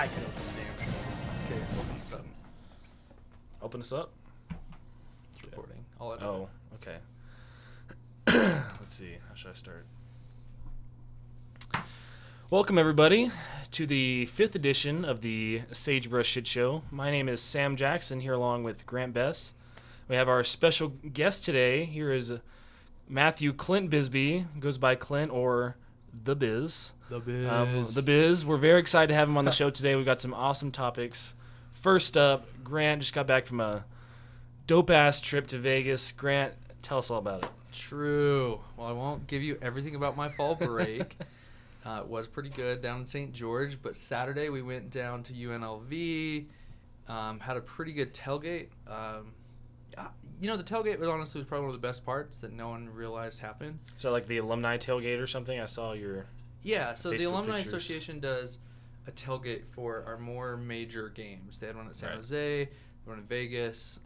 I can open the damn show. Okay, open us up. Open us up. It's recording. I'll edit Oh, it. okay. Let's see. How should I start? Welcome, everybody, to the 5th edition of the Sagebrush Shit Show. My name is Sam Jackson, here along with Grant Bess. We have our special guest today. Here is Matthew Clint Bisbee, goes by Clint or The Biz. The Biz. The Biz. We're very excited to have him on the show today. We've got some awesome topics. First up, Grant just got back from a dope-ass trip to Vegas. Grant, tell us all about it. True. Well, I won't give you everything about my fall break. It was pretty good down in St. George, but Saturday we went down to UNLV, had a pretty good tailgate. The tailgate was probably one of the best parts that no one realized happened. So like the alumni tailgate or something? I saw your Yeah, so the Facebook Alumni pictures. Association does a tailgate for our more major games. They had one at San Right. Jose, one in Vegas.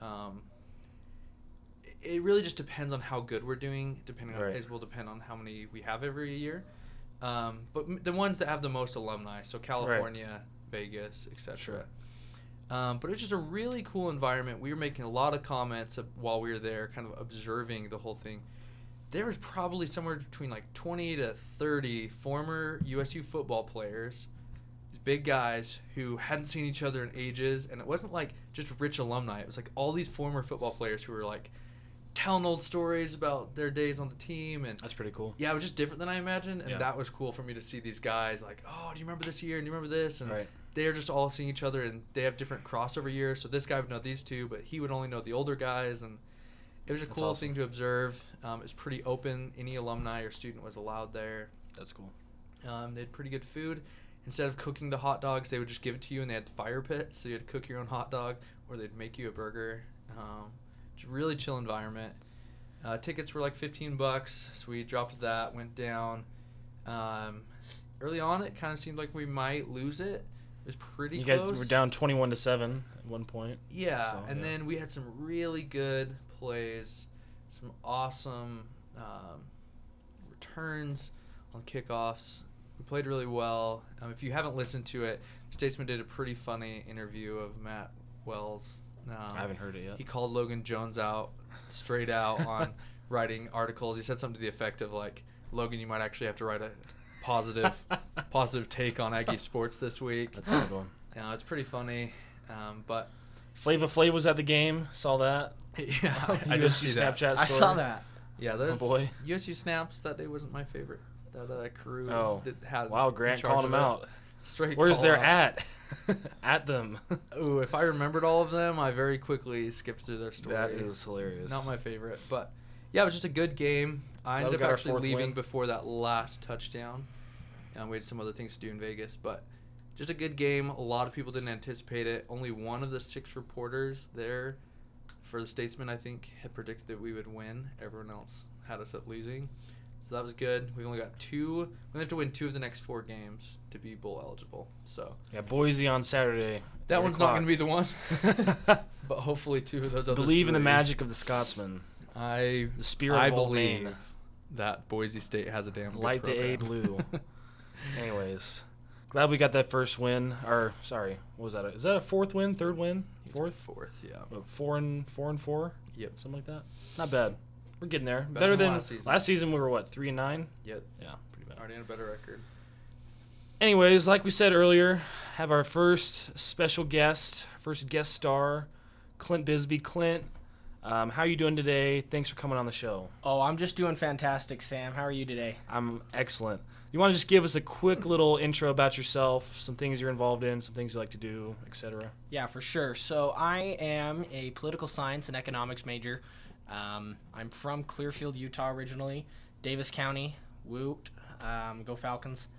It really just depends on how good we're doing. Right. It will depend on how many we have every year. But the ones that have the most alumni, so California, Vegas, etc. Sure. But it was just a really cool environment. We were making a lot of comments while we were there, kind of observing the whole thing. There was probably somewhere between like 20 to 30 former USU football players, these big guys who hadn't seen each other in ages. And it wasn't like just rich alumni. It was like all these former football players who were like telling old stories about their days on the team. And That's pretty cool. yeah, it was just different than I imagined. And Yeah. that was cool for me to see these guys like, oh, do you remember this year? And do you remember this? And Right. they're just all seeing each other, and they have different crossover years. So this guy would know these two, but he would only know the older guys. And it was a That's cool awesome. thing to observe. It was pretty open. Any alumni or student was allowed there. That's cool. They had pretty good food. Instead of cooking the hot dogs, they would just give it to you, and they had fire pits, so you had to cook your own hot dog, or they'd make you a burger. It's a really chill environment. Tickets were like $15, so we dropped that, went down. Early on, it kind of seemed like we might lose it. It was pretty You close. guys were down 21-7 at one point. Yeah, So, and yeah. then we had some really good plays, some awesome returns on kickoffs. We played really well. If you haven't listened to it, Statesman did a pretty funny interview of Matt Wells. I haven't heard it yet. He called Logan Jones out straight out on writing articles. He said something to the effect of like, Logan, you might actually have to write a positive take on Aggie sports this week. That's a good one. It's pretty funny, but Flava Flav was at the game. Saw that. yeah, I did see that. Snapchat story. I saw that. Yeah, those boy. USU snaps that day wasn't my favorite. That crew Oh. that had Wow, in Grant charge called of him it. out. Straight Where's call their out. at? At them. Ooh, if I remembered all of them, I very quickly skipped through their story. That is hilarious. Not my favorite, but yeah, it was just a good game. I Well, we ended got up our actually fourth leaving win. before that last touchdown. We had some other things to do in Vegas, but just a good game. A lot of people didn't anticipate it. Only one of the 6 reporters there for the Statesman, I think, had predicted that we would win. Everyone else had us at losing. So that was good. We've only got 2. We have to win 2 of the next 4 games to be bowl eligible. So Yeah, Boise on Saturday. that 8 one's not o'clock. going to be the one. But hopefully 2 of those other Believe in the 3. magic of the Scotsman. The spirit I of Old believe Maine. that Boise State has a damn good Light the A program. blue. Anyways, glad we got that first win. Or sorry, what was that? Is that a 4th win? 3rd win? 4th? 4th, yeah. 4-4? Yep. Something like that. Not bad. We're getting there. Better Better than than last season. we were what, 3-9? Yep. Yeah, pretty bad. Already on a better record. Anyways, like we said earlier, have our first special guest, first guest star, Clint Bisbee. Clint, how are you doing today? Thanks for coming on the show. Oh, I'm just doing fantastic, Sam. How are you today? I'm excellent. You want to just give us a quick little intro about yourself, some things you're involved in, some things you like to do, etc. Yeah, for sure. So I am a political science and economics major. I'm from Clearfield, Utah originally. Davis County. Woot. Go Falcons.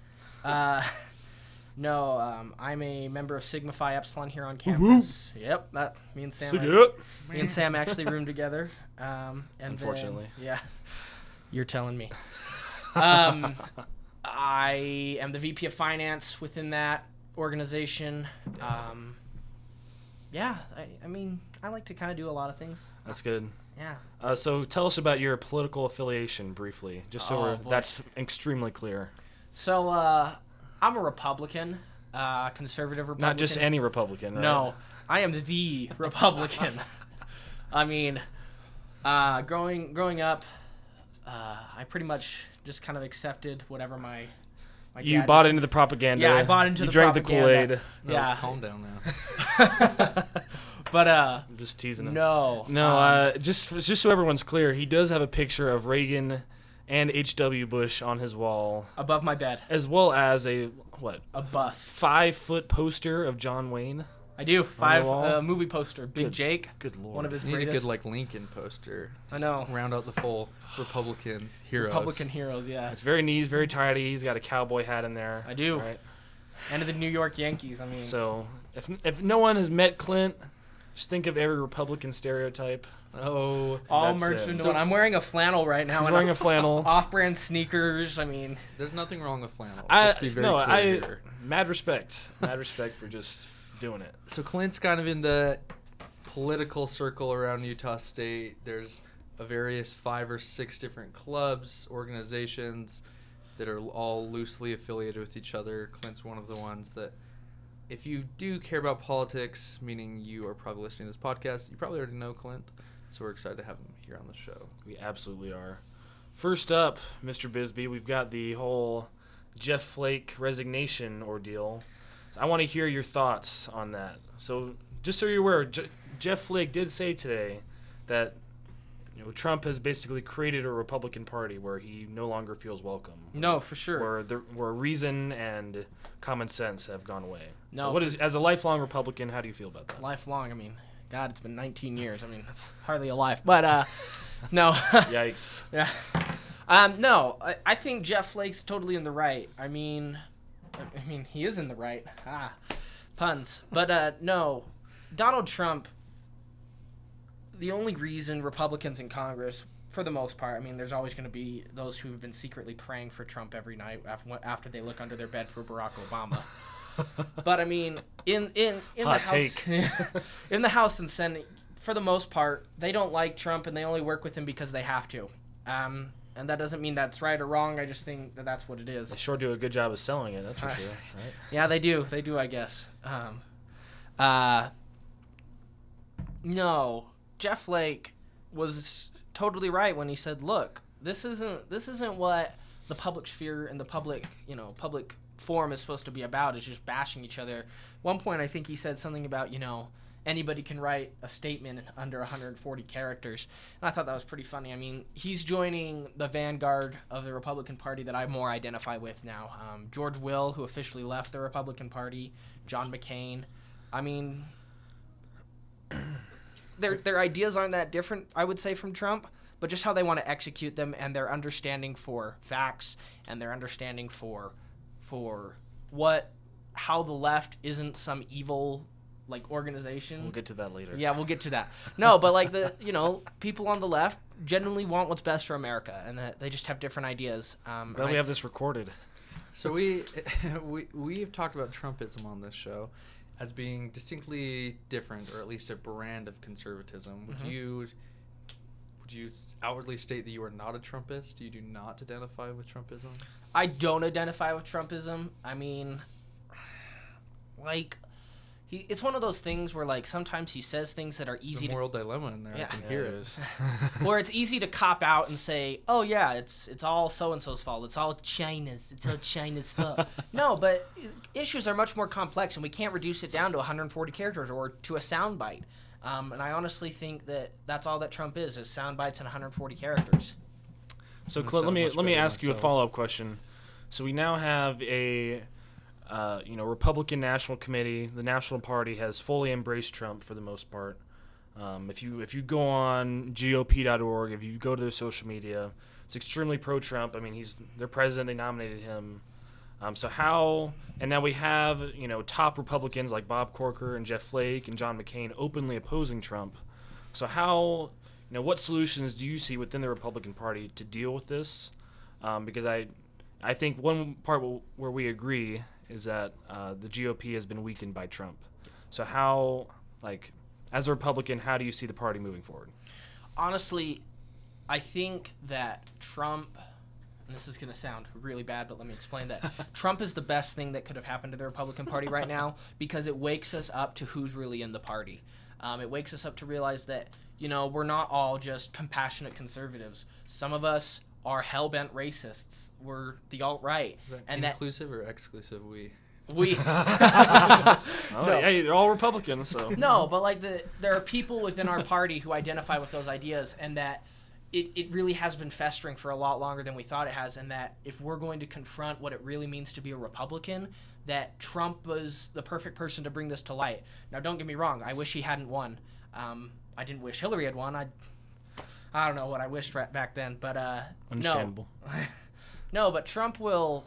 I'm a member of Sigma Phi Epsilon here on campus. Yep, that me and Sam. Me and Sam actually roomed together. And Unfortunately. then, yeah, you're telling me. I am the VP of Finance within that organization. I mean, I like to kind of do a lot of things. That's good. Yeah. So tell us about your political affiliation briefly, just so Oh, boy. that's extremely clear. So, I'm a Republican. conservative Republican. Not just any Republican, right? No, I am the Republican. I mean, growing up, I pretty much just kind of accepted whatever my You dad bought was- into the propaganda. Yeah, I bought into you the drank propaganda. the Kool-Aid. No, Yeah. calm down now. But I'm just teasing him. no. Just so everyone's clear, he does have a picture of Reagan and H.W. Bush on his wall, Above my bed, as well as a a bust. 5-foot poster of John Wayne. I do. 5 wall? movie poster. Big Good. Jake. Good lord. One of his You need a greatest good like Lincoln poster. I Just know. Round out the full Republican heroes. Republican heroes. Yeah. It's very neat. It's very tidy. He's got a cowboy hat in there. I do. Right? And the New York Yankees. I mean. So if no one has met Clint, just think of every Republican stereotype. Oh, all that's merged it. into So- one. I'm wearing a flannel right now. He's and wearing a flannel. off-brand sneakers. I mean, there's nothing wrong with flannel. I Let's be very clear here. mad respect for just doing it. So Clint's kind of in the political circle around Utah State. There's a various 5 or 6 different clubs, organizations that are all loosely affiliated with each other. Clint's one of the ones that, if you do care about politics, meaning you are probably listening to this podcast, you probably already know Clint. So we're excited to have him here on the show. We absolutely are. First up, Mr. Bisbee, we've got the whole Jeff Flake resignation ordeal. I want to hear your thoughts on that. So, just so you're aware, Jeff Flake did say today that Trump has basically created a Republican Party where he no longer feels welcome. no, for sure. Where reason and common sense have gone away. No, So, as a lifelong Republican, how do you feel about that? Lifelong. I mean, God, it's been 19 years. I mean, that's hardly a life. But no. Yikes. Yeah. No, I think Jeff Flake's totally in the right. I mean, he is in the right. Puns. But no, Donald Trump. The only reason Republicans in Congress, for the most part, I mean, there's always going to be those who have been secretly praying for Trump every night after they look under their bed for Barack Obama. But I mean, in the Hot House, take. in the House and Senate, for the most part, they don't like Trump and they only work with him because they have to. And that doesn't mean that's right or wrong. I just think that that's what it is. They sure do a good job of selling it, that's for sure. Right? Yeah, they do. They do, I guess. No, Jeff Flake was totally right when he said, "Look, this isn't what the public sphere and the public forum is supposed to be about. Is just bashing each other." One point, I think he said something about anybody can write a statement under 140 characters, and I thought that was pretty funny. I mean, he's joining the vanguard of the Republican Party that I more identify with now. George Will, who officially left the Republican Party, John McCain. I mean, their ideas aren't that different, I would say, from Trump, but just how they want to execute them and their understanding for facts and their understanding for how the left isn't some evil organization. We'll get to that later. Yeah, we'll get to that. No, but people on the left genuinely want what's best for America, and that they just have different ideas. Glad we have this recorded. So we've talked about Trumpism on this show as being distinctly different, or at least a brand of conservatism. Would you outwardly state that you are not a Trumpist? You do not identify with Trumpism? I don't identify with Trumpism. I mean, it's one of those things where sometimes he says things that are easy There's a moral dilemma in there. Yeah. I can hear it. where it's easy to cop out and say, "Oh yeah, it's all so and so's fault. It's all China's fault." No, but issues are much more complex, and we can't reduce it down to 140 characters or to a soundbite. And I honestly think that that's all that Trump is sound bites and 140 characters. So, That Clint, let sounds much me better ask you a myself. follow-up question. So we now have a Republican National Committee. The National Party has fully embraced Trump for the most part. If you go on GOP.org, if you go to their social media, it's extremely pro-Trump. I mean, he's their president. They nominated him. And now we have top Republicans like Bob Corker and Jeff Flake and John McCain openly opposing Trump. So how what solutions do you see within the Republican Party to deal with this? Because I think one part where we agree is that the GOP has been weakened by Trump. So how, as a Republican, how do you see the party moving forward? Honestly, I think that Trump and this is going to sound really bad, but let me explain that. Trump is the best thing that could have happened to the Republican Party right now because it wakes us up to who's really in the party. It wakes us up to realize that, we're not all just compassionate conservatives. Some of us are hell-bent racists. We're the alt-right. Is that and inclusive or exclusive? We. Hey, they're all Republicans, so. No, but there are people within our party who identify with those ideas, and that it really has been festering for a lot longer than we thought it has, and that if we're going to confront what it really means to be a Republican, that Trump was the perfect person to bring this to light. Now, don't get me wrong. I wish he hadn't won. I didn't wish Hillary had won. I don't know what I wished back then, but Understandable. No, but Trump will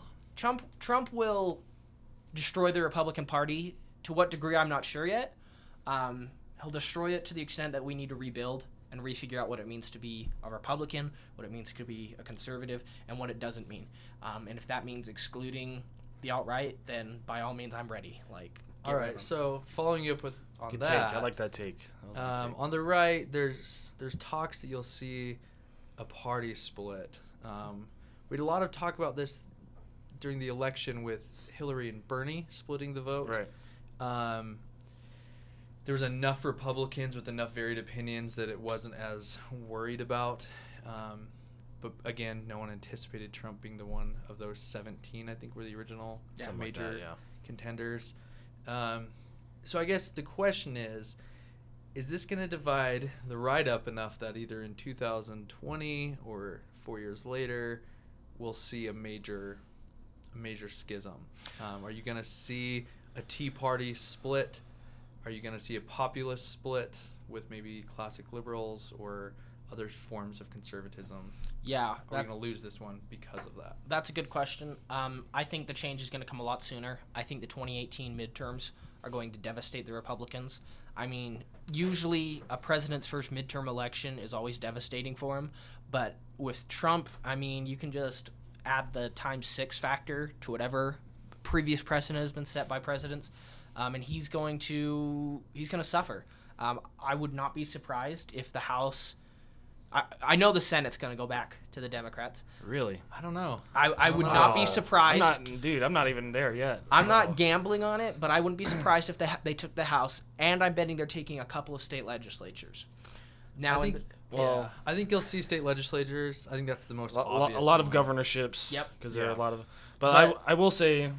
destroy the Republican Party. To what degree, I'm not sure yet. He'll destroy it to the extent that we need to rebuild and refigure out what it means to be a Republican, what it means to be a conservative, and what it doesn't mean. And if that means excluding the alt-right, then by all means, I'm ready. All right, so following you up on Good that. take. I like that take. That was a good take. On the right, there's talks that you'll see a party split. We had a lot of talk about this during the election with Hillary and Bernie splitting the vote. Right. There was enough Republicans with enough varied opinions that it wasn't as worried about. But again, no one anticipated Trump being the one of those 17, I think, were the original major contenders. So I guess the question is this going to divide the right up enough that either in 2020 or 4 years later we'll see a major schism? Are you going to see a Tea Party split? Are you going to see a populist split with maybe classic liberals or other forms of conservatism? Yeah. Are we going to lose this one because of that? That's a good question. I think the change is going to come a lot sooner. I think the 2018 midterms are going to devastate the Republicans. I mean, usually a president's first midterm election is always devastating for him. But with Trump, I mean, you can just add the times 6 factor to whatever previous precedent has been set by presidents. And he's going to suffer. I would not be surprised if the House... I know the Senate's going to go back to the Democrats. Really? I don't know. I would not be surprised. I'm not even there yet. I'm not gambling on it, but I wouldn't be surprised if they took the House, and I'm betting they're taking a couple of state legislatures. Now, I think you'll see state legislatures. I think that's the most obvious. A lot of governorships. Yep. Because there are a lot of... But I will say,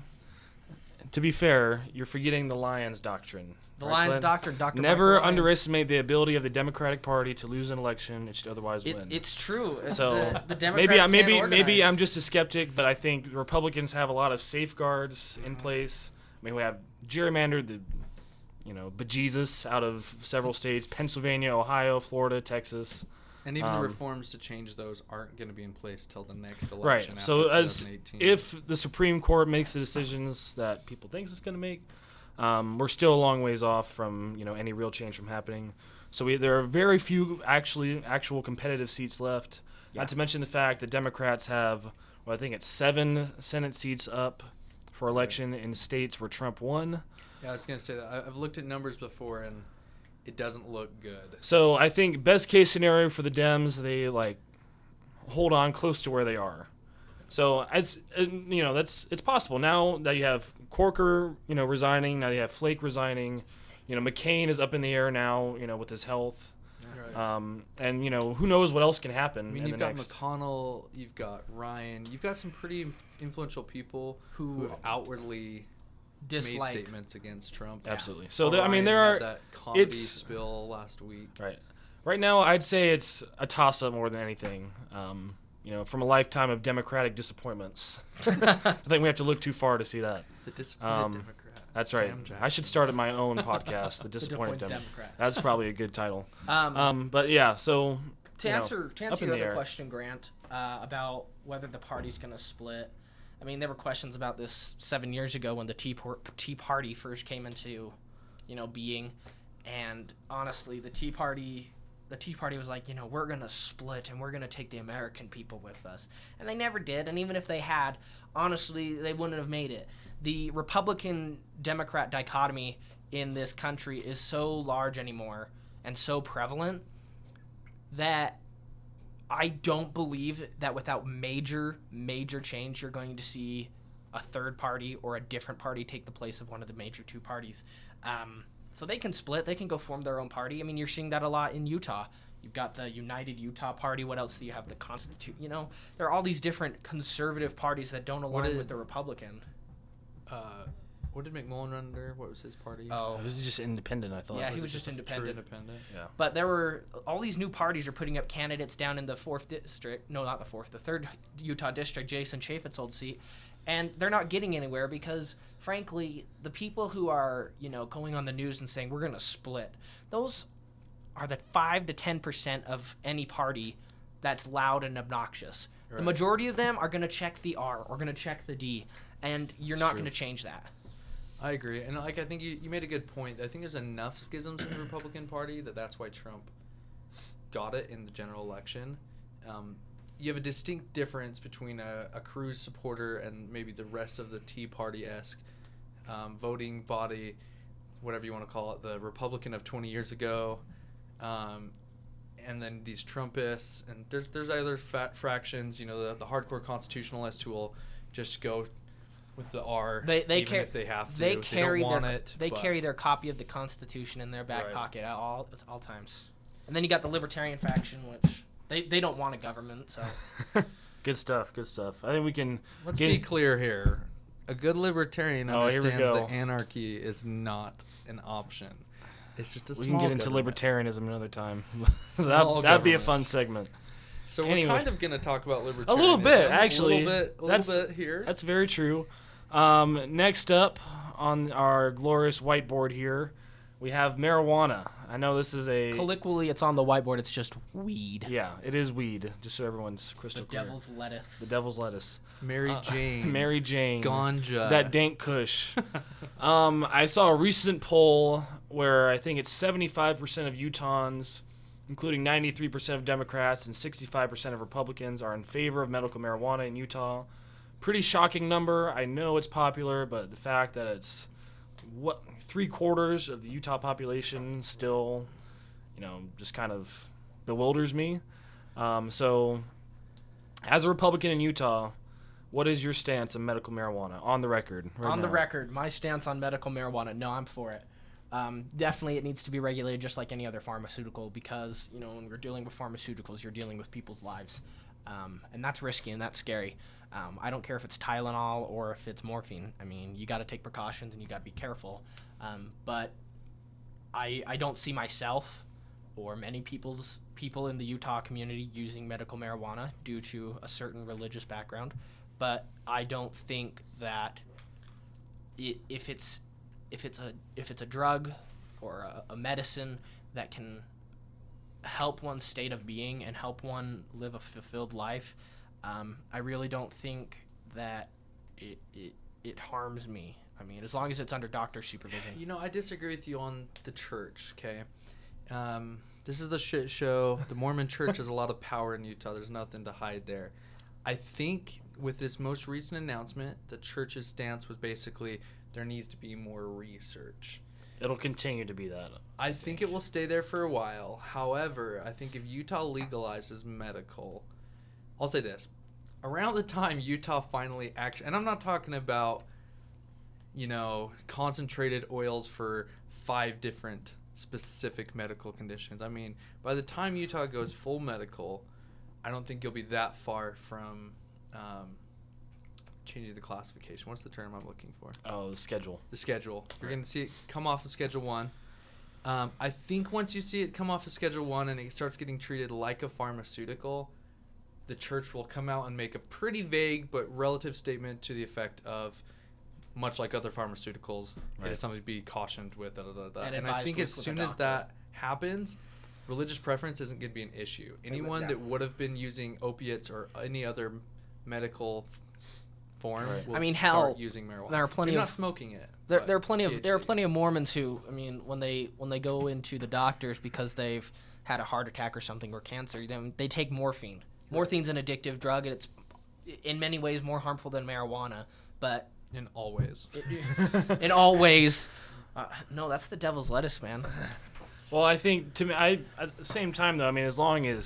to be fair, you're forgetting the Lyons Doctrine. The Lyons Doctrine, Dr. Never Michael underestimate the ability of the Democratic Party to lose an election it should otherwise win. It's true. So the Democrats maybe I'm just a skeptic, but I think Republicans have a lot of safeguards in place. I mean, we have gerrymandered the bejesus out of several states: Pennsylvania, Ohio, Florida, Texas. And even the reforms to change those aren't going to be in place till the next election. Right. After So 2018. if the Supreme Court makes the decisions that people think it's going to make, we're still a long ways off from any real change from happening. So there are very few actual competitive seats left. Not to mention the fact that Democrats have, I think it's 7 Senate seats up for election in states where Trump won. Yeah, I was going to say that. I've looked at numbers before, and it doesn't look good. So I think best case scenario for the Dems, they hold on close to where they are. So it's possible now that you have Corker resigning, now you have Flake resigning, McCain is up in the air now with his health, right. And who knows what else can happen. I mean, you've got McConnell, you've got Ryan, you've got some pretty influential people who have outwardly made statements against Trump. Yeah. Absolutely. So there are that comedy spill last week. Right. Right now, I'd say it's a toss-up more than anything. From a lifetime of Democratic disappointments. I think we have to look too far to see that. The disappointed Democrat. That's right. I should start my own podcast, The Disappointed Democrat. That's probably a good title. But yeah, so to answer your other question, Grant, about whether the party's going to split. I mean, there were questions about this 7 years ago when the Tea Party first came into, being, and honestly, the Tea Party was like, we're going to split and we're going to take the American people with us. And they never did. And even if they had, honestly, they wouldn't have made it. The Republican-Democrat dichotomy in this country is so large anymore and so prevalent that I don't believe that without major change, you're going to see a third party or a different party take the place of one of the major two parties. So they can split. They can go form their own party. I mean, you're seeing that a lot in Utah. You've got the United Utah Party. What else do you have? The Constitute. You know, there are all these different conservative parties that don't align with the Republican. What did McMullen run under? What was his party? Oh, He was just independent, I thought. yeah, he was just independent. Independent. Yeah. But there were all these new parties are putting up candidates down in the 4th district. No, not the 4th. The 3rd Utah district, Jason Chaffetz's old seat. And they're not getting anywhere because, frankly, the people who are, going on the news and saying, we're going to split, those are the 5 to 10% of any party that's loud and obnoxious. Right. The majority of them are going to check the R or going to check the D, and you're not going to change that. I agree. And, I think you made a good point. I think there's enough schisms in the Republican Party that's why Trump got it in the general election. You have a distinct difference between a Cruz supporter and maybe the rest of the Tea Party-esque voting body, whatever you want to call it, the Republican of 20 years ago, and then these Trumpists. And there's other fractions, the hardcore constitutionalists who will just go with the R if they have to. They carry their copy of the Constitution in their back pocket at all times. And then you got the Libertarian faction, which they don't want a government. So Good stuff. I think we can. Let's be clear here. A good libertarian understands that anarchy is not an option. It's just a small We can get into libertarianism another time. That'd be a fun segment. So we're kind of going to talk about libertarianism. A little bit, actually. A little bit here. That's very true. Next up on our glorious whiteboard here, we have marijuana. I know this is a... Colloquially, it's on the whiteboard. It's just weed. Yeah, it is weed, just so everyone's crystal clear. The devil's lettuce. The devil's lettuce. Mary Jane. Mary Jane. Ganja. That dank kush. I saw a recent poll where I think it's 75% of Utahns, including 93% of Democrats and 65% of Republicans, are in favor of medical marijuana in Utah. Pretty shocking number. I know it's popular, but the fact that it's 3/4 of the Utah population still, just kind of bewilders me. So, as a Republican in Utah, what is your stance on medical marijuana? On the record. The record, my stance on medical marijuana, no, I'm for it. Definitely it needs to be regulated just like any other pharmaceutical because, when we're dealing with pharmaceuticals, you're dealing with people's lives. And that's risky and that's scary. I don't care if it's Tylenol or if it's morphine. I mean, you got to take precautions and you got to be careful. But I don't see myself or many people in the Utah community using medical marijuana due to a certain religious background. But I don't think that if it's a drug or a medicine that can help one's state of being and help one live a fulfilled life, I really don't think that it harms me. I mean, as long as it's under doctor's supervision. I disagree with you on the church, okay? This is the shit show. The Mormon church has a lot of power in Utah. There's nothing to hide there. I think with this most recent announcement, the church's stance was basically there needs to be more research. It'll continue to be that. I think it will stay there for a while. However, I think if Utah legalizes medical, I'll say this. Around the time Utah finally actually, and I'm not talking about, concentrated oils for 5 different specific medical conditions. I mean, by the time Utah goes full medical, I don't think you'll be that far from changing the classification. What's the term I'm looking for? Oh, the schedule. The schedule. You're going to see it come off of Schedule 1. I think once you see it come off of Schedule 1 and it starts getting treated like a pharmaceutical, the church will come out and make a pretty vague but relative statement to the effect of, much like other pharmaceuticals, it is something to be cautioned with. And I think as soon as that happens, religious preference isn't going to be an issue. Anyone that would have been using opiates or any other medical form will start using marijuana. There are plenty You're not smoking it. There are plenty of Mormons who, I mean, when they go into the doctors because they've had a heart attack or something or cancer, then they take morphine. Morphine's an addictive drug, and it's in many ways more harmful than marijuana, but in all ways. In all ways. No, that's the devil's lettuce, man. Well, I think at the same time though, I mean, as long as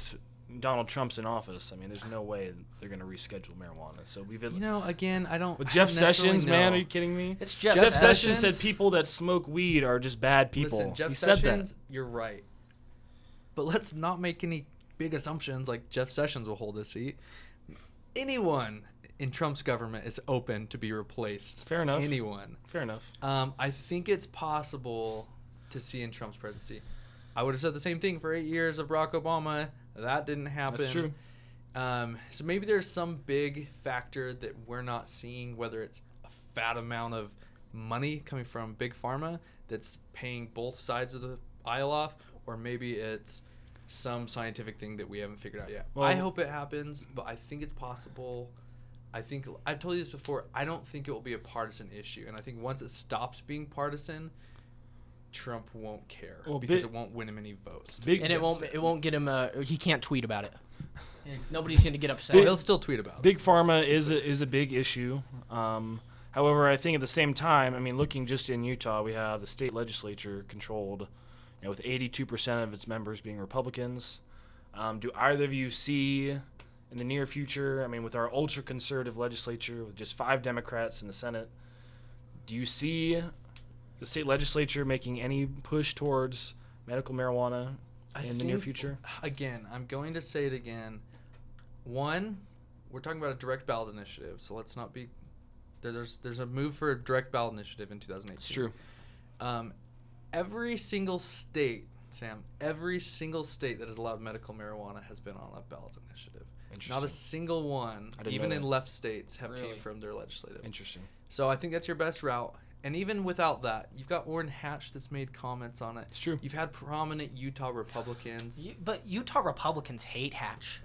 Donald Trump's in office. I mean, there's no way they're going to reschedule marijuana. So we've again, I don't. with I Jeff don't necessarily Sessions, man, know. are you kidding me? It's Jeff Jeff Sessions said Sessions? people that smoke weed are just bad people. Listen, Jeff he said Sessions, that. you're right. But let's not make any big assumptions like Jeff Sessions will hold his seat. Anyone in Trump's government is open to be replaced. Fair enough. Anyone. Fair enough. I think it's possible to see in Trump's presidency. I would have said the same thing for 8 years of Barack Obama. That didn't happen. That's true. So maybe there's some big factor that we're not seeing, whether it's a fat amount of money coming from Big Pharma that's paying both sides of the aisle off, or maybe it's some scientific thing that we haven't figured out yet. Well, I hope it happens, but I think it's possible. I think I've told you this before. I don't think it will be a partisan issue, and I think once it stops being partisan, Trump won't care because it won't win him any votes. And it won't get him. He can't tweet about it. Nobody's gonna get upset. Well, he'll still tweet about it. Big Pharma is a big issue. However, I think at the same time, I mean, looking just in Utah, we have the state legislature controlled, with 82% of its members being Republicans. Do either of you see in the near future, I mean, with our ultra-conservative legislature, with just 5 Democrats in the Senate, do you see the state legislature making any push towards medical marijuana in the near future? Again, I'm going to say it again. One, we're talking about a direct ballot initiative, so let's not be. There's a move for a direct ballot initiative in 2018. It's true. Every single state, Sam, every single state that has allowed medical marijuana has been on a ballot initiative. Interesting. Not a single one, I didn't even know in that. left states, have Really? came from their legislative. Interesting. So I think that's your best route. And even without that, you've got Orrin Hatch that's made comments on it. It's true. You've had prominent Utah Republicans. But Utah Republicans hate Hatch.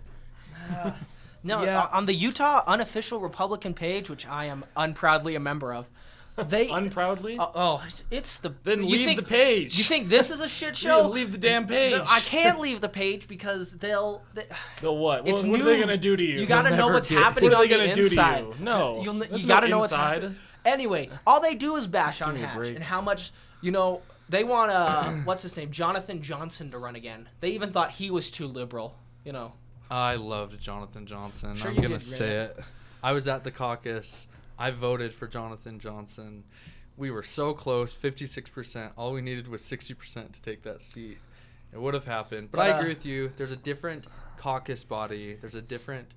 No, Yeah. on the Utah unofficial Republican page, which I am unproudly a member of, they Unproudly? it's the. Then you leave think- the page. You think this is a shit Yeah, show? leave the damn page. No, I can't leave the page because they'll. The what? It's What are they news. gonna do to you? You gotta They'll know never what's get it. happening What are on they the gonna do to inside. you? No. you There's no gotta know what's inside. happening. Anyway, all they do is bash on me a Hatch break. and how much they want what's his name, Jonathan Johnson to run again. They even thought he was too liberal. I loved Jonathan Johnson. Sure I'm you going to did, say Grant. it. I was at the caucus. I voted for Jonathan Johnson. We were so close, 56%. All we needed was 60% to take that seat. It would have happened. But I agree with you. There's a different caucus body. There's a difference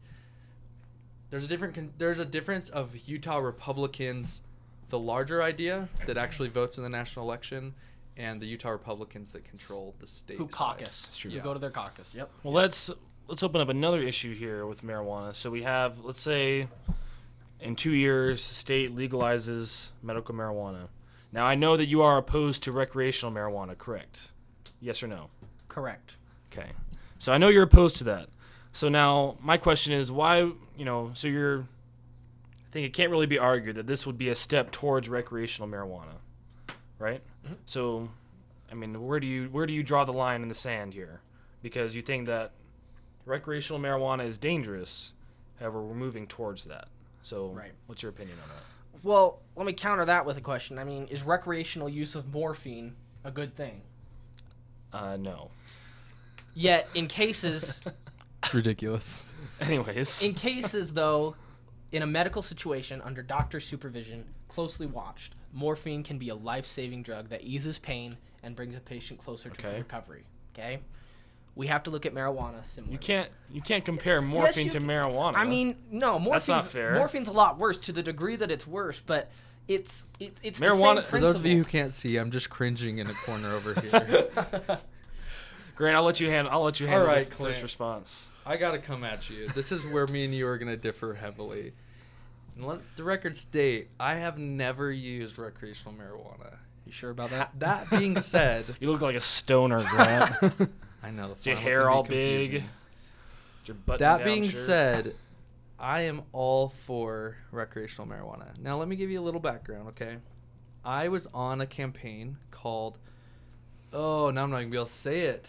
of Utah Republicans, the larger idea that actually votes in the national election, and the Utah Republicans that control the state. Who caucus? That's true. You go to their caucus. Yep. Well, let's open up another issue here with marijuana. So we have, let's say, in 2 years, state legalizes medical marijuana. Now, I know that you are opposed to recreational marijuana, correct? Yes or no? Correct. Okay. So I know you're opposed to that. So now my question is why, so I think it can't really be argued that this would be a step towards recreational marijuana, right? Mm-hmm. So, I mean, where do you draw the line in the sand here? Because you think that recreational marijuana is dangerous, however, we're moving towards that. So, Right. What's your opinion on that? Well, let me counter that with a question. I mean, is recreational use of morphine a good thing? No. Yet, in cases, Ridiculous. Anyways. in cases though, in a medical situation under doctor supervision, closely watched, morphine can be a life-saving drug that eases pain and brings a patient closer to Okay. recovery. Okay, we have to look at marijuana similarly. You can't compare morphine you to can. marijuana. I mean, no, morphine's not fair. Morphine's a lot worse to the degree that it's worse, but it's Marijuana- The same For those of you who principle. can't see, I'm just cringing in a corner over here. Grant, I'll let you handle All the right, first Clint. response. I gotta come at you. This is where me and you are gonna differ heavily. And let the record state, I have never used recreational marijuana. You sure about that? That being said, You look like a stoner, Grant. I know the Your flannel hair can be all confusing. big. Your button That down being shirt. said, I am all for recreational marijuana. Now let me give you a little background, okay? I was on a campaign called, now I'm not gonna be able to say it.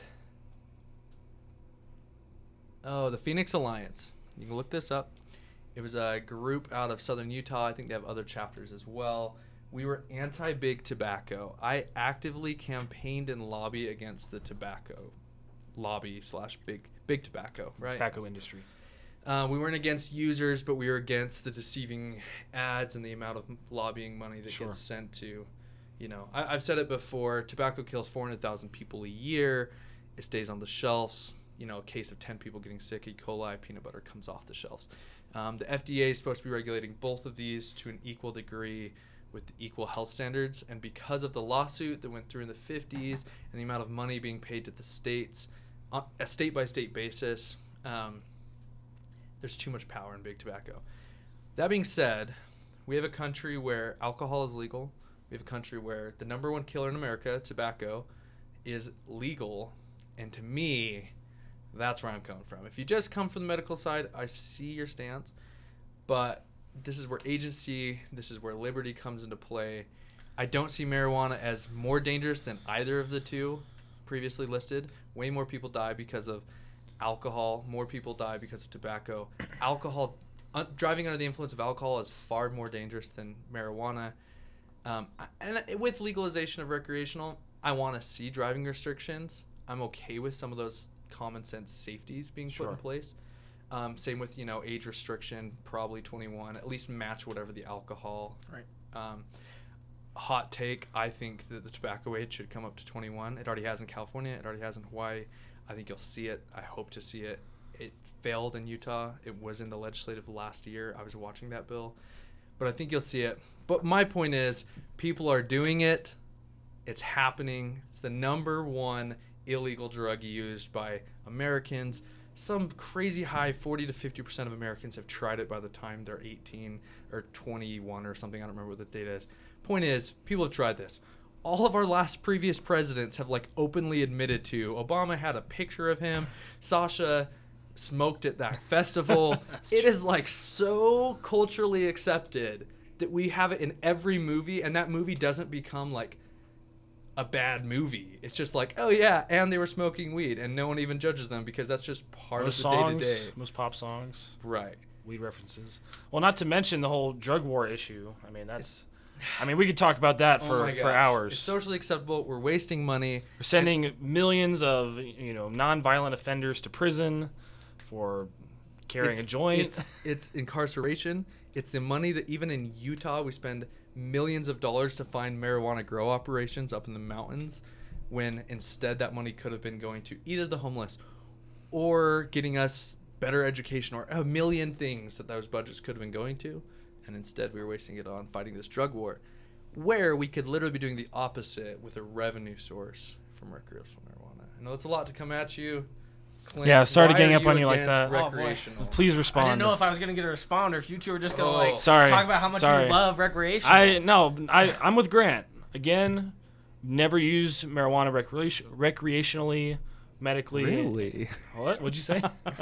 Oh, the Phoenix Alliance. You can look this up. It was a group out of southern Utah. I think they have other chapters as well. We were anti-big tobacco. I actively campaigned and lobbied against the tobacco lobby / big tobacco, right? Tobacco industry. We weren't against users, but we were against the deceiving ads and the amount of lobbying money that Sure. gets sent to, I've said it before, tobacco kills 400,000 people a year. It stays on the shelves. A case of 10 people getting sick, E. coli, peanut butter comes off the shelves. The FDA is supposed to be regulating both of these to an equal degree with equal health standards. And because of the lawsuit that went through in the 50s and the amount of money being paid to the states on a state-by-state basis, there's too much power in big tobacco. That being said, we have a country where alcohol is legal. We have a country where the number one killer in America, tobacco, is legal. And to me, that's where I'm coming from. If you just come from the medical side, I see your stance. But this is where agency, this is where liberty comes into play. I don't see marijuana as more dangerous than either of the two previously listed. Way more people die because of alcohol. More people die because of tobacco. Driving under the influence of alcohol is far more dangerous than marijuana. And with legalization of recreational, I want to see driving restrictions. I'm okay with some of those common sense safeties being put in place. Same with, age restriction, probably 21, at least match whatever the alcohol. Right. Hot take, I think that the tobacco age should come up to 21. It already has in California. It already has in Hawaii. I think you'll see it. I hope to see it. It failed in Utah. It was in the legislative last year. I was watching that bill. But I think you'll see it. But my point is, people are doing it. It's happening. It's the number one illegal drug used by Americans. Some crazy high 40 to 50% of Americans have tried it by the time they're 18 or 21 or something. I don't remember what the data is. Point is, people have tried this. All of our previous presidents have openly admitted to. Obama had a picture of him. Sasha smoked at that festival. It is so culturally accepted that we have it in every movie, and that movie doesn't become a bad movie. It's just oh yeah, and they were smoking weed, and no one even judges them because that's just part of the day-to-day. Most pop songs. Right. Weed references. Well, not to mention the whole drug war issue. We could talk about that for hours. It's socially acceptable. We're wasting money. We're sending millions of non-violent offenders to prison for carrying a joint. It's incarceration. It's the money that even in Utah we spend millions of dollars to find marijuana grow operations up in the mountains, when instead that money could have been going to either the homeless or getting us better education or a million things that those budgets could have been going to. And instead we were wasting it on fighting this drug war, where we could literally be doing the opposite with a revenue source from recreational marijuana. I know it's a lot to come at you, Clint. Yeah, sorry to Why gang are up you on you like against that. recreational? Please respond. I didn't know if I was going to get a respond or if you two were just going to Sorry. talk about how much you love recreational. I'm with Grant. Again, never use marijuana recreationally, medically. Really? What? What'd you say?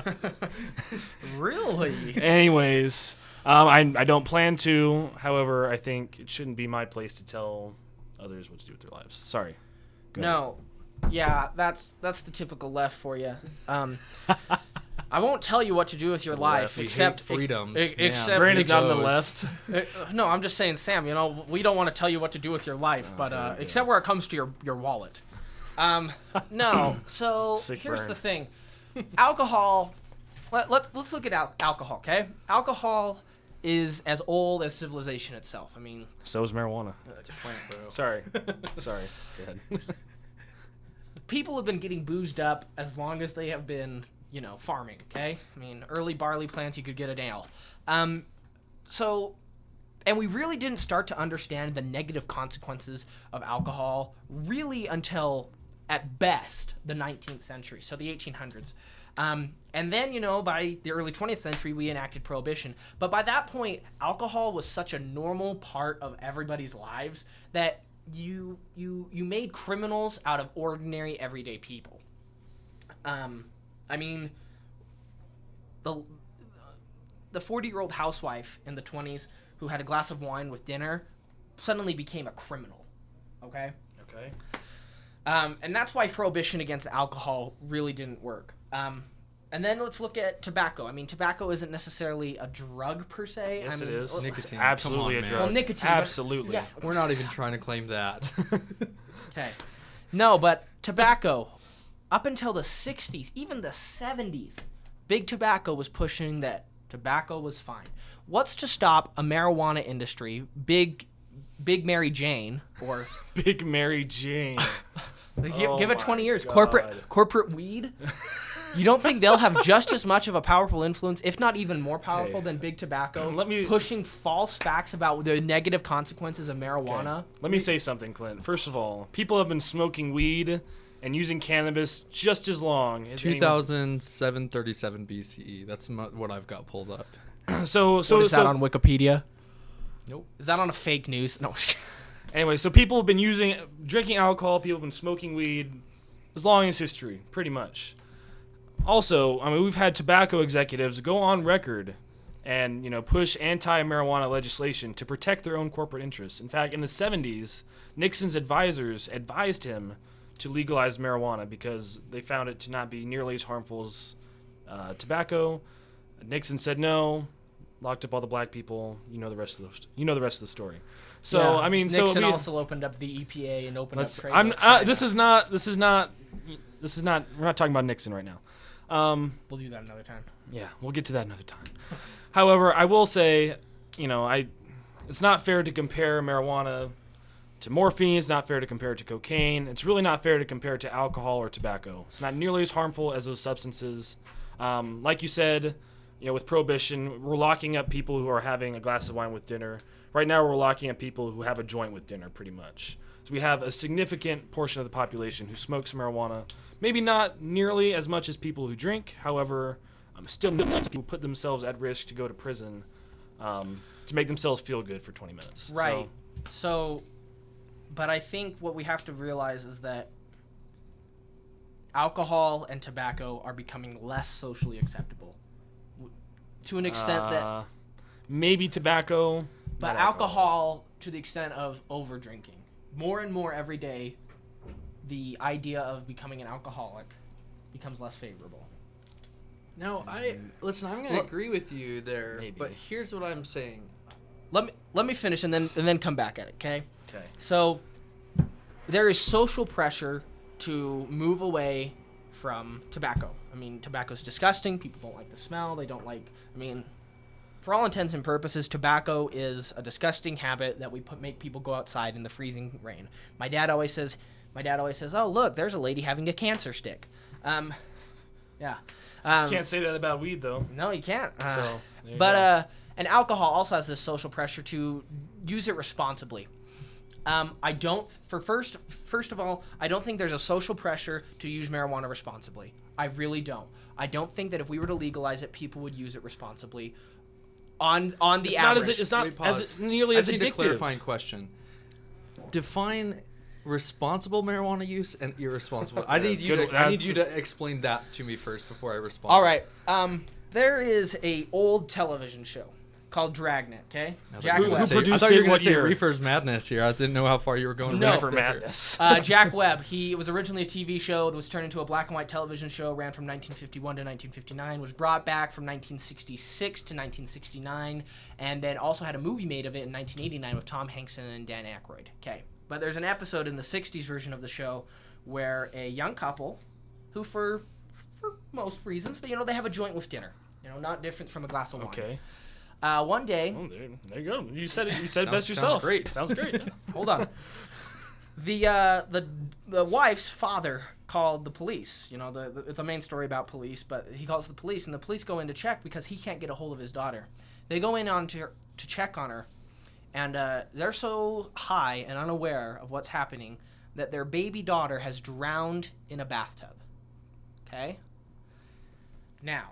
Really? Anyways, I don't plan to. However, I think it shouldn't be my place to tell others what to do with their lives. Sorry. Go ahead. No. Yeah, that's the typical left for you. I won't tell you what to do with your life, We except hate freedoms. except Grant is not on the Goes. left. No, I'm just saying, Sam. We don't want to tell you what to do with your life, but except where it comes to your wallet. No. So Sick here's burn. the thing: alcohol. Let's look at alcohol. Okay, alcohol is as old as civilization itself. So is marijuana. It's a plant, bro. Sorry. Go ahead. People have been getting boozed up as long as they have been, farming, okay? Early barley plants, you could get an ale. And we really didn't start to understand the negative consequences of alcohol really until, at best, the 19th century, so the 1800s. And then, by the early 20th century, we enacted prohibition. But by that point, alcohol was such a normal part of everybody's lives that you made criminals out of ordinary everyday people. The 40-year-old housewife in the 20s who had a glass of wine with dinner suddenly became a criminal. Okay? Okay. And that's why prohibition against alcohol really didn't work. And then let's look at tobacco. Tobacco isn't necessarily a drug per se. Yes, it is. Nicotine. It's absolutely Come on, a drug. Well, nicotine. Absolutely. Yeah. We're not even trying to claim that. Okay. No, but tobacco. up until the 60s, even the 70s, Big Tobacco was pushing that tobacco was fine. What's to stop a marijuana industry, Big Mary Jane, or Big Mary Jane. give it 20 years, God. corporate weed? You don't think they'll have just as much of a powerful influence, if not even more powerful, than Big Tobacco, pushing false facts about the negative consequences of marijuana? Okay. Let me say something, Clint. First of all, people have been smoking weed and using cannabis just as long as 2737 BCE. That's what I've got pulled up. Is that on Wikipedia? Nope. Is that on a fake news? No. Anyway, so people have been drinking alcohol, people have been smoking weed as long as history, pretty much. Also, I mean, we've had tobacco executives go on record and, push anti-marijuana legislation to protect their own corporate interests. In fact, in the 70s, Nixon's advisors advised him to legalize marijuana because they found it to not be nearly as harmful as tobacco. Nixon said no, locked up all the black people. You know the rest of the story. So yeah, I mean, Nixon also opened up the EPA and opened up trade. This is not. We're not talking about Nixon right now. We'll do that another time. Yeah, we'll get to that another time. However, I will say, it's not fair to compare marijuana to morphine. It's not fair to compare it to cocaine. It's really not fair to compare it to alcohol or tobacco. It's not nearly as harmful as those substances. Like you said, with prohibition, we're locking up people who are having a glass of wine with dinner. Right now, we're locking up people who have a joint with dinner, pretty much. So we have a significant portion of the population who smokes marijuana. Maybe not nearly as much as people who drink. However, still millions of people put themselves at risk to go to prison to make themselves feel good for 20 minutes. Right. But I think what we have to realize is that alcohol and tobacco are becoming less socially acceptable. To an extent that... Maybe tobacco... But alcohol to the extent of over-drinking. More and more every day, the idea of becoming an alcoholic becomes less favorable. No, I'm going to agree with you there, but here's what I'm saying. Let me finish and then come back at it, okay? Okay. So there is social pressure to move away from tobacco. I mean, tobacco's disgusting. People don't like the smell. They don't like, for all intents and purposes, tobacco is a disgusting habit that we make people go outside in the freezing rain. My dad always says, "Oh, look, there's a lady having a cancer stick." Yeah. Can't say that about weed, though. No, you can't. And alcohol also has this social pressure to use it responsibly. First of all, I don't think there's a social pressure to use marijuana responsibly. I really don't. I don't think that if we were to legalize it, people would use it responsibly. On the average. It's not as nearly as addictive. I need a clarifying question. Define responsible marijuana use and irresponsible. I need you to explain that to me first before I respond. All right. There is a old television show called Dragnet, okay? Jack Webb. I thought you were going to say Reefer's Madness here. I didn't know how far you were going. Reefer Madness. Jack Webb. It was originally a TV show. It was turned into a black and white television show. Ran from 1951 to 1959. Was brought back from 1966 to 1969, and then also had a movie made of it in 1989 with Tom Hanks and Dan Aykroyd. Okay, but there's an episode in the 60s version of the show where a young couple, who for most reasons, they have a joint with dinner. Not different from a glass of wine. Okay. One day... Oh, there you go. You said it. You said it best yourself. Sounds great. Hold on. The wife's father called the police. It's a main story about police, but he calls the police, and the police go in to check because he can't get a hold of his daughter. They go in to check on her, and they're so high and unaware of what's happening that their baby daughter has drowned in a bathtub. Okay? Now...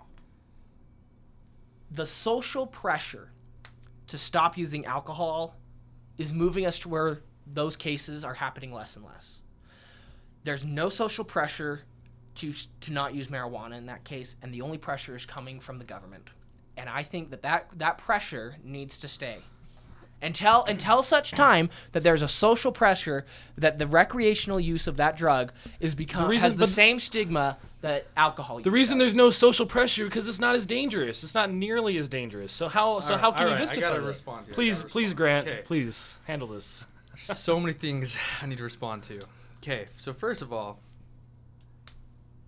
the social pressure to stop using alcohol is moving us to where those cases are happening less and less. There's no social pressure to not use marijuana in that case, and the only pressure is coming from the government. And I think that pressure needs to stay. Until such time that there's a social pressure that the recreational use of that drug has the same stigma that alcohol use. The reason there's no social pressure because it's not as dangerous. It's not nearly as dangerous. So how can you justify I gotta that? respond here. Please, Grant. Okay. Please handle this. So many things I need to respond to. Okay, so first of all,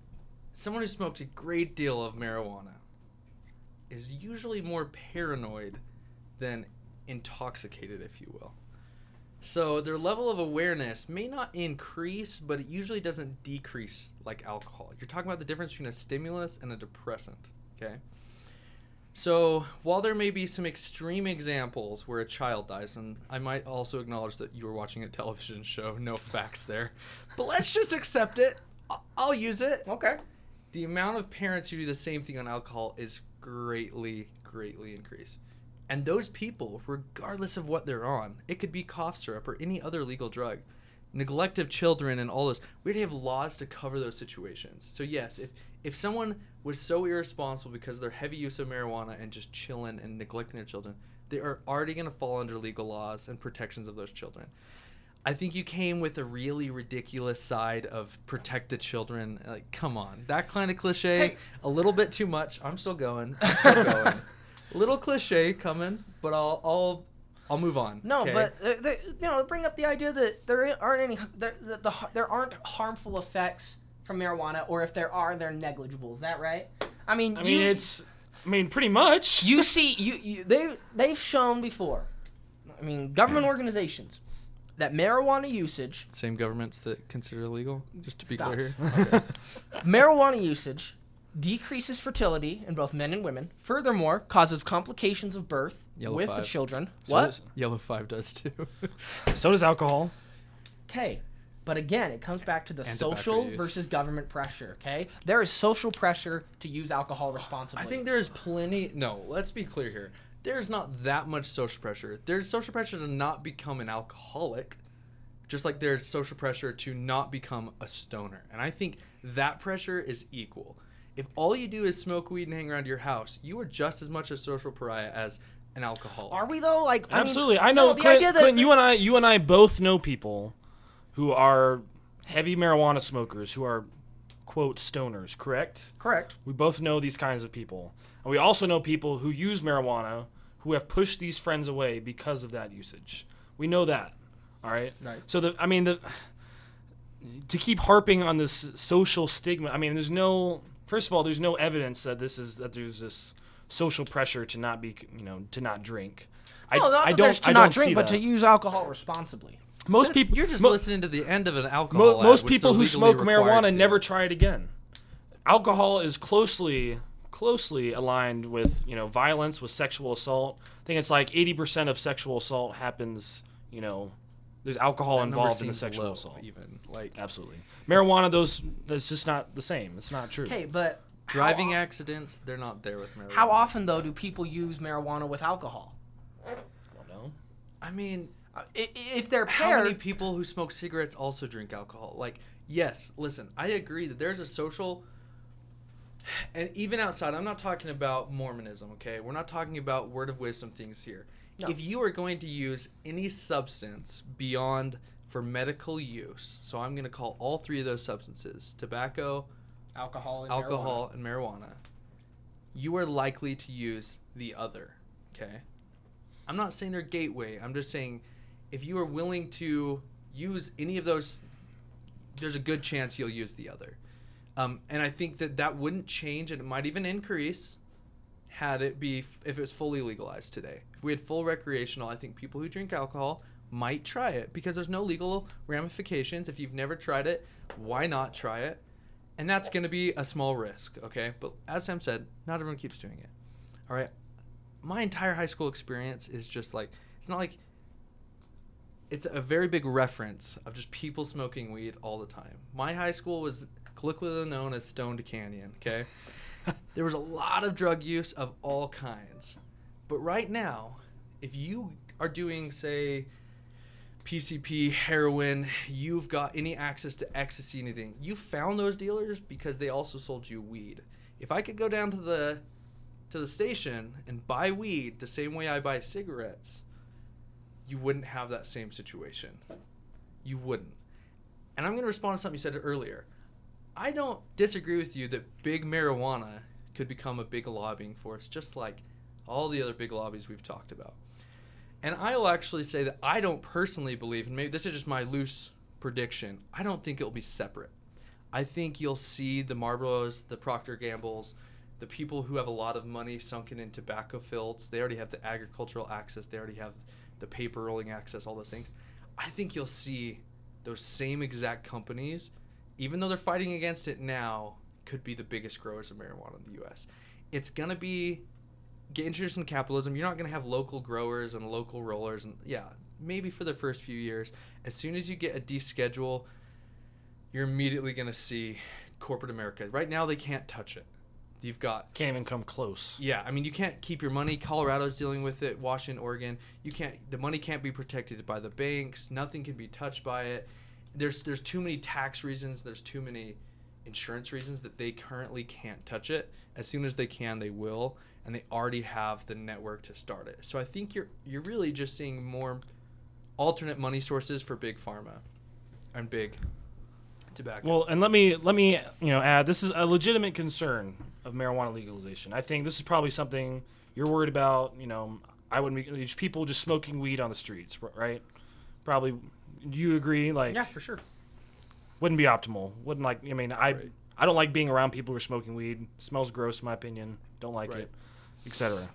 someone who smoked a great deal of marijuana is usually more paranoid than intoxicated, if you will. So their level of awareness may not increase, but it usually doesn't decrease like alcohol. You're talking about the difference between a stimulus and a depressant, okay? So while there may be some extreme examples where a child dies, and I might also acknowledge that you were watching a television show, no facts there, but let's just accept it. I'll use it. Okay. The amount of parents who do the same thing on alcohol is greatly increased. And those people, regardless of what they're on, it could be cough syrup or any other legal drug, neglect of children and all this, we already have laws to cover those situations. So yes, if someone was so irresponsible because of their heavy use of marijuana and just chilling and neglecting their children, they are already going to fall under legal laws and protections of those children. I think you came with a really ridiculous side of protect the children. Like, come on. That kind of cliche, Hey. a little bit too much. I'm still going. Little cliche coming, but I'll move on. No, okay? but bring up the idea that there aren't harmful effects from marijuana, or if there are, they're negligible. Is that right? I mean, pretty much. You see, they've shown before. I mean, government organizations that marijuana usage, Same governments that consider illegal, just to be clear Stops. here. Okay. marijuana usage decreases fertility in both men and women. Furthermore, causes complications of birth Yellow with the 5. children. So What? does- Yellow 5 does too. So does alcohol. Okay. But again, it comes back to the And social tobacco use. versus government pressure, okay? There is social pressure to use alcohol responsibly. I think there's plenty. No, let's be clear here. There's not that much social pressure. There's social pressure to not become an alcoholic, just like there's social pressure to not become a stoner. And I think that pressure is equal. If all you do is smoke weed and hang around your house, you are just as much a social pariah as an alcoholic. Are we though? Like, Absolutely. I I know, the Clint, idea that Clint, you and I both know people who are heavy marijuana smokers who are, quote, stoners, correct? correct. We both know these kinds of people. And we also know people who use marijuana who have pushed these friends away because of that usage. We know that. All right? Right. So to keep harping on this social stigma, I mean, there's no evidence that there's this social pressure to not be, to not drink. No, not I that don't there's to I not don't drink, see but that. to use alcohol responsibly. Most people You're just mo- listening to the end of an alcohol ad, most which people they're who legally smoke required marijuana to do. never try it again. Alcohol is closely aligned with violence, with sexual assault. I think it's like 80% of sexual assault happens. There's alcohol That number involved in the seems sexual low, assault. even like Absolutely, marijuana. That's just not the same. It's not true. Okay, but driving how, accidents, they're not there with marijuana. how often though do people use marijuana with alcohol? No. I mean, If they're how paired, many people who smoke cigarettes also drink alcohol? Like, yes, listen, I agree that there's a social, and even outside, I'm not talking about Mormonism, okay? We're not talking about word of wisdom things here. No. If you are going to use any substance beyond for medical use, so I'm going to call all three of those substances, tobacco, alcohol, and marijuana, you are likely to use the other, okay? I'm not saying they're gateway. I'm just saying if you are willing to use any of those, there's a good chance you'll use the other. And I think that wouldn't change, and it might even increase if it was fully legalized today. If we had full recreational, I think people who drink alcohol might try it because there's no legal ramifications. If you've never tried it, why not try it? And that's going to be a small risk, okay? But as Sam said, not everyone keeps doing it. All right? My entire high school experience is just like, it's not like, it's a very big reference of just people smoking weed all the time. My high school was colloquially known as Stoned Canyon, okay? There was a lot of drug use of all kinds. But right now, if you are doing, say, PCP, heroin, you've got any access to ecstasy, anything, you found those dealers because they also sold you weed. If I could go down to the station and buy weed the same way I buy cigarettes, you wouldn't have that same situation. You wouldn't. And I'm going to respond to something you said earlier. I don't disagree with you that big marijuana could become a big lobbying force, just like all the other big lobbies we've talked about. And I will actually say that I don't personally believe, and maybe this is just my loose prediction, I don't think it'll be separate. I think you'll see the Marlboros, the Procter & Gambles, the people who have a lot of money sunken in tobacco fields. They already have the agricultural access. They already have the paper rolling access, all those things. I think you'll see those same exact companies, even though they're fighting against it now, could be the biggest growers of marijuana in the U.S. It's going to be get introduced in capitalism. You're not going to have local growers and local rollers. And yeah, maybe for the first few years. As soon as you get a deschedule, you're immediately going to see corporate America. Right now, they can't touch it. You've got... Can't even come close. Yeah, I mean, you can't keep your money. Colorado's dealing with it. Washington, Oregon. You can't... The money can't be protected by the banks. Nothing can be touched by it. There's too many tax reasons. There's too many insurance reasons that they currently can't touch it. As soon as they can, they will. And they already have the network to start it. So I think you're really just seeing more alternate money sources for big pharma and big tobacco. Well, and let me add, this is a legitimate concern of marijuana legalization. I think this is probably something you're worried about. I wouldn't be people just smoking weed on the streets, right? Probably. Do you agree? Yeah, for sure. Wouldn't be optimal. Wouldn't like. I mean, Right. I don't like being around people who are smoking weed. Smells gross, in my opinion. Don't like Right. it, etc.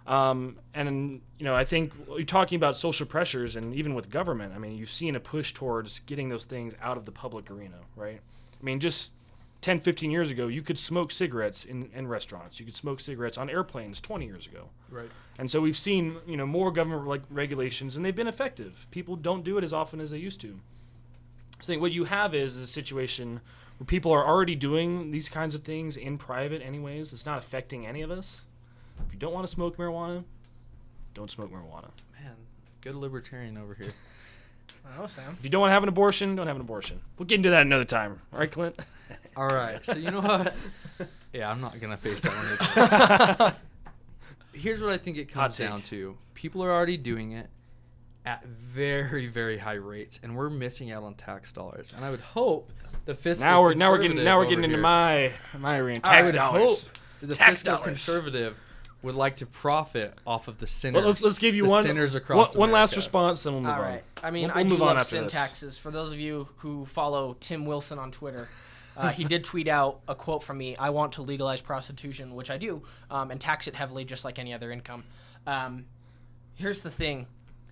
And I think you're talking about social pressures, and even with government, I mean, you've seen a push towards getting those things out of the public arena, right? I mean, just 10, 15 years ago, you could smoke cigarettes in restaurants. You could smoke cigarettes on airplanes 20 years ago. Right. And so we've seen, more government regulations, and they've been effective. People don't do it as often as they used to. So I think what you have is a situation where people are already doing these kinds of things in private anyways. It's not affecting any of us. If you don't want to smoke marijuana, don't smoke marijuana. Man, good libertarian over here. Oh, Sam. If you don't want to have an abortion, don't have an abortion. We'll get into that another time. All right, Clint? All right. So you know what? Yeah, I'm not going to face that one. Here's what I think it comes Hot take. down to. People are already doing it at very, very high rates, and we're missing out on tax dollars. And I would hope the fiscal Now we're conservative getting into over my arena. here, I Tax would dollars. hope that the Tax fiscal dollars. conservative would like to profit off of the sinners. Well, let's give you the one sinners across one last America. response, then we'll move All on. right. I mean, We'll I do move on love after sin this. taxes. For those of you who follow Tim Wilson on Twitter, he did tweet out a quote from me: "I want to legalize prostitution," which I do, and tax it heavily, just like any other income. Here's the thing.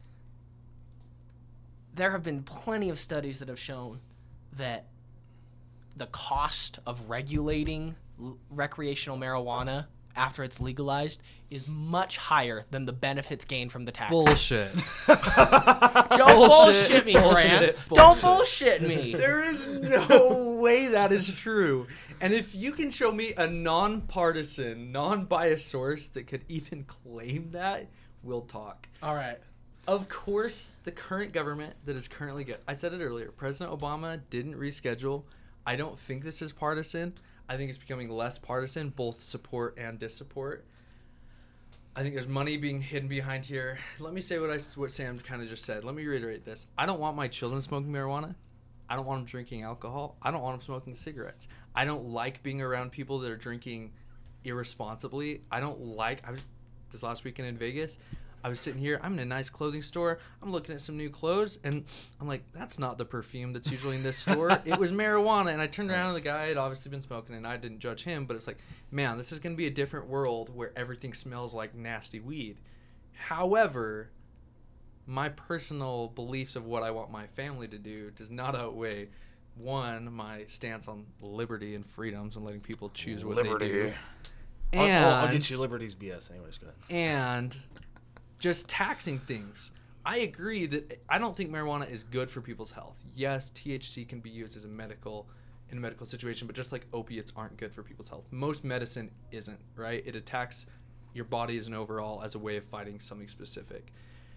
There have been plenty of studies that have shown that the cost of regulating recreational marijuana after it's legalized is much higher than the benefits gained from the tax. Bullshit. Don't bullshit me, Grant. Don't Bullshit. bullshit me. There is no way that is true. And if you can show me a nonpartisan, non-biased source that could even claim that, we'll talk. All right. Of course, the current government that is currently good. I said it earlier. President Obama didn't reschedule. I don't think this is partisan. I think it's becoming less partisan, both support and dissupport. I think there's money being hidden behind here. Let me say what Sam kind of just said. Let me reiterate this. I don't want my children smoking marijuana. I don't want them drinking alcohol. I don't want them smoking cigarettes. I don't like being around people that are drinking irresponsibly. I was this last weekend in Vegas. I was sitting here. I'm in a nice clothing store. I'm looking at some new clothes, and I'm like, that's not the perfume that's usually in this store. It was marijuana. And I turned around, and the guy had obviously been smoking, and I didn't judge him. But it's like, man, this is going to be a different world where everything smells like nasty weed. However, my personal beliefs of what I want my family to do does not outweigh, one, my stance on liberty and freedoms and letting people choose what they do. And I'll get you Liberty's BS anyways. Go ahead. And just taxing things. I agree that I don't think marijuana is good for people's health. Yes, THC can be used as in a medical situation, but just like opiates aren't good for people's health. Most medicine isn't, right? It attacks your body as an overall as a way of fighting something specific.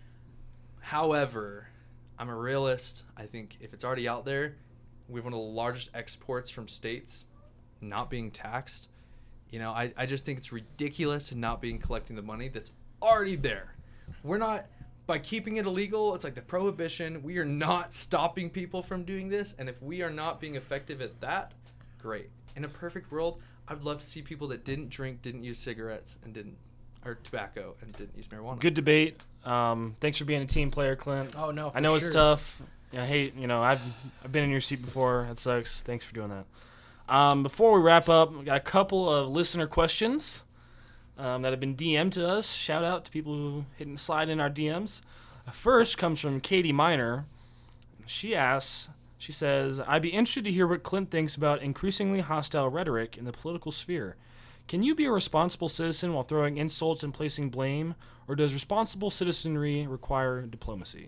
However, I'm a realist. I think if it's already out there, we have one of the largest exports from states not being taxed. I just think it's ridiculous to not being collecting the money that's already there. We're not, by keeping it illegal, it's like the prohibition. We are not stopping people from doing this. And if we are not being effective at that, great. In a perfect world, I'd love to see people that didn't drink, didn't use cigarettes, or tobacco, and didn't use marijuana. Good debate. Thanks for being a team player, Clint. Oh no. I know sure. it's tough. I hate. I've been in your seat before. It sucks. Thanks for doing that. Before we wrap up, we got a couple of listener questions that have been DM'd to us. Shout out to people who slide in our DMs. First comes from Katie Miner. She says, I'd be interested to hear what Clint thinks about increasingly hostile rhetoric in the political sphere. Can you be a responsible citizen while throwing insults and placing blame, or does responsible citizenry require diplomacy?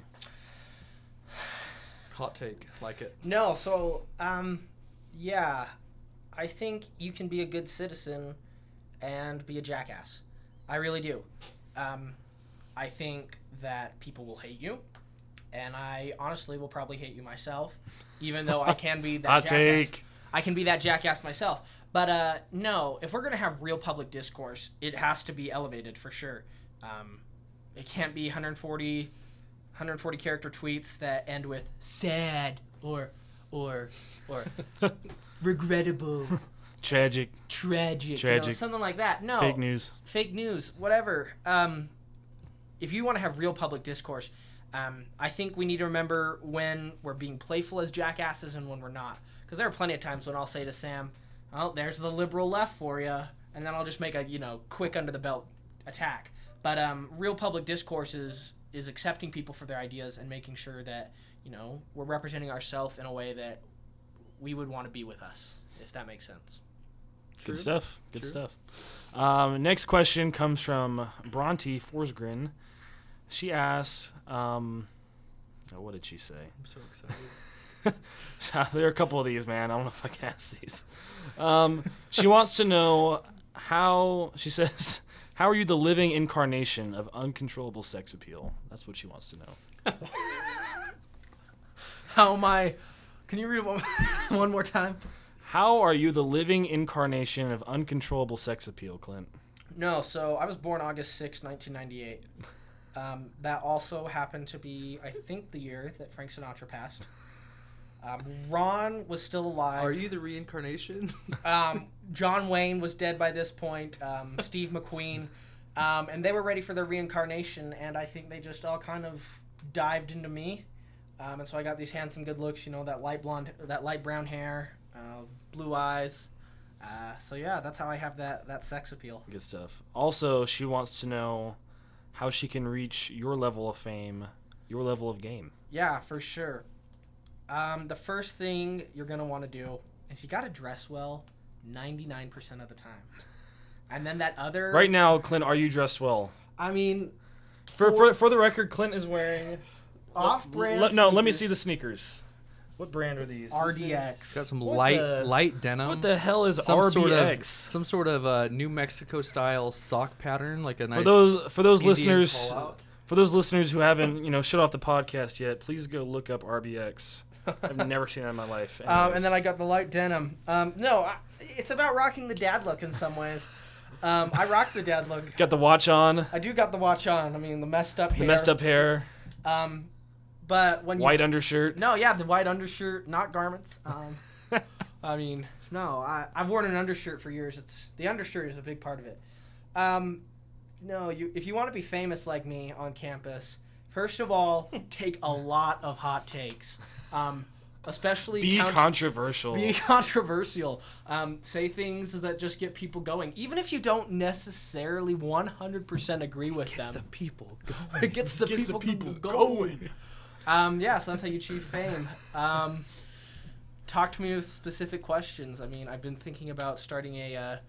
Hot take. Like it. No, so, yeah. I think you can be a good citizen and be a jackass. I really do. I think that people will hate you, and I honestly will probably hate you myself, even though I can be that Hot jackass. take. I can be that jackass myself. But no, if we're going to have real public discourse, it has to be elevated for sure. It can't be 140 character tweets that end with sad or regrettable, Tragic. tragic, you know, something like that. No. Fake news, whatever. If you want to have real public discourse, I think we need to remember when we're being playful as jackasses and when we're not. Because there are plenty of times when I'll say to Sam, oh, there's the liberal left for you, and then I'll just make a, quick under-the-belt attack. But real public discourse is accepting people for their ideas and making sure that, we're representing ourselves in a way that we would want to be with us, if that makes sense. Good stuff. Good stuff. Next question comes from Bronte Forsgren. She asks, what did she say? I'm so excited. There are a couple of these, man. I don't know if I can ask these. She wants to know how are you the living incarnation of uncontrollable sex appeal? That's what she wants to know. How am I? Can you read it one more time? How are you the living incarnation of uncontrollable sex appeal, Clint? No, so I was born August 6, 1998. That also happened to be, I think, the year that Frank Sinatra passed. Ron was still alive. Are you the reincarnation? John Wayne was dead by this point. Steve McQueen. And they were ready for their reincarnation, and I think they just all kind of dived into me. And so I got these handsome, good looks, that light brown hair, blue eyes. So yeah, that's how I have that sex appeal. Good stuff. Also, she wants to know how she can reach your level of fame, your level of game. Yeah, for sure. The first thing you're going to want to do is you got to dress well 99% of the time. And then that other... Right now, Clint, are you dressed well? I mean... For the record, Clint is wearing... Off-brand let me see the sneakers. What brand are these? RDX. Got some light denim. What the hell is some RBX? Some sort of New Mexico style sock pattern, like a nice. For those Indian listeners, pull-out. for those listeners who haven't shut off the podcast yet, please go look up RBX. I've never seen that in my life. And then I got the light denim. It's about rocking the dad look in some ways. I rock the dad look. Got the watch on. I do got the watch on. I mean, the messed up hair. The messed up hair. But when white undershirt. No, yeah, the white undershirt, not garments. I mean, no, I've worn an undershirt for years. The undershirt is a big part of it. If you want to be famous like me on campus, first of all, take a lot of hot takes. Especially be controversial. Be controversial. Say things that just get people going, even if you don't necessarily 100% agree with them. It gets the people going. It gets the people going. So that's how you achieve fame. Talk to me with specific questions. I mean, I've been thinking about starting a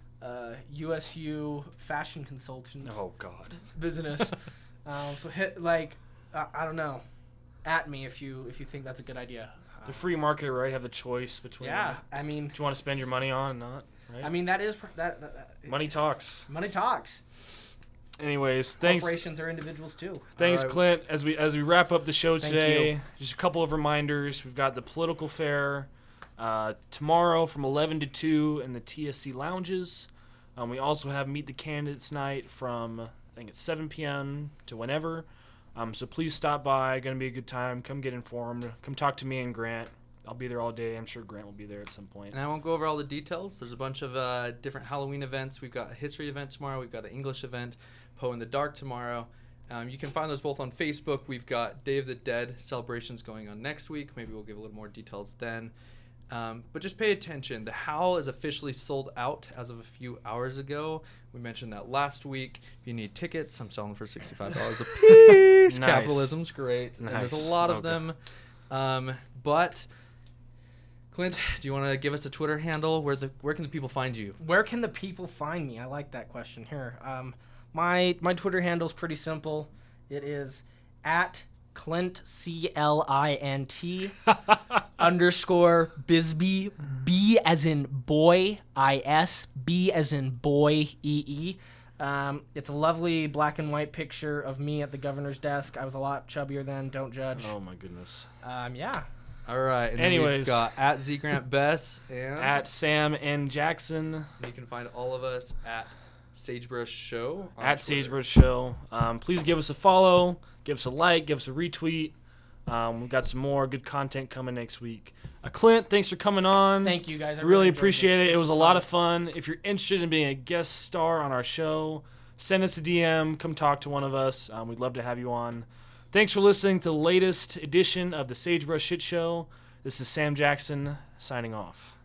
USU fashion consultant. Oh God. Business. So hit I don't know. At me if you think that's a good idea. The free market, right? Have the choice between. Yeah, I mean. Do you want to spend your money on or not? Right? I mean, that is that money talks. Money talks. Anyways, thanks. Corporations are individuals too. Thanks, Clint. As we wrap up the show today, just a couple of reminders. We've got the political fair tomorrow from 11 to 2 in the TSC lounges. We also have Meet the Candidates night from I think it's 7 p.m. to whenever. So please stop by. Going to be a good time. Come get informed. Come talk to me and Grant. I'll be there all day. I'm sure Grant will be there at some point. And I won't go over all the details. There's a bunch of different Halloween events. We've got a history event tomorrow. We've got an English event. Poe in the Dark tomorrow. You can find those both on Facebook. We've got Day of the Dead celebrations going on next week. Maybe we'll give a little more details then. But just pay attention. The Howl is officially sold out as of a few hours ago. We mentioned that last week. If you need tickets, I'm selling for $65 a piece. Nice. Capitalism's great. And there's Nice. a lot of Okay. them. But Clint, do you want to give us a Twitter handle? Where can the people find you? Where can the people find me? I like that question here. My Twitter handle is pretty simple. It is at Clint CLINT _ Bisbee, B as in boy, IS, B as in boy, EE. It's a lovely black and white picture of me at the governor's desk. I was a lot chubbier then. Don't judge. Oh my goodness. Yeah. All right. And then Anyways. we've got at ZGrantBess and At Sam N. Jackson. you can find all of us at Sagebrush Show. on At Twitter. Sagebrush Show. Please give us a follow, give us a like, give us a retweet. We've got some more good content coming next week. Clint, thanks for coming on. Thank you, guys. I Really enjoyed appreciate this. it. It This was a fun. lot of fun. If you're interested in being a guest star on our show, send us a DM. Come talk to one of us. We'd love to have you on. Thanks for listening to the latest edition of the Sagebrush Shit Show. This is Sam Jackson signing off.